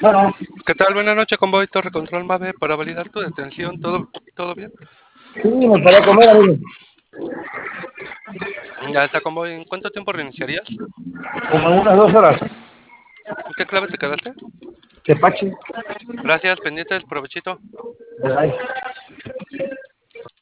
Bueno, ¿Qué tal? Buenas noches, convoy Torre Control Mave para validar tu detención. ¿Todo bien? sí, me paré a comer, amigo. Ya está, convoy. ¿En cuánto tiempo reiniciarías? Como en unas 2 horas. ¿En qué clave te quedaste? Tepache. Gracias, pendientes, provechito. Ay,